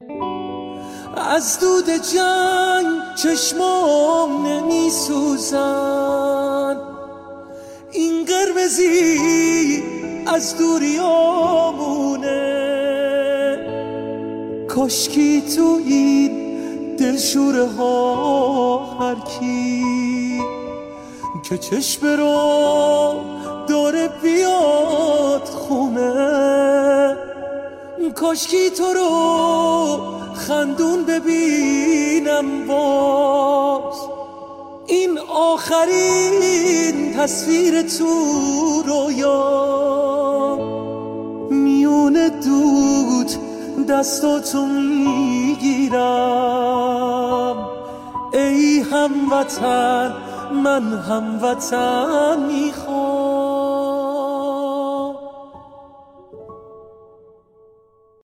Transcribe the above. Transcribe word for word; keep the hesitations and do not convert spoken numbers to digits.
از دود جنگ چشمام نمی سوزن، این قرمزی از دوریامونه. کاشکی تو این دلشوره ها هر کی که چشم رو داره بیاد خونه. کاشکی تو رو خندون ببینم باز، این آخرین تصویر تو رویا. میونه دود دستاتو میگیرم، ای هموطن من هموطن میخوام.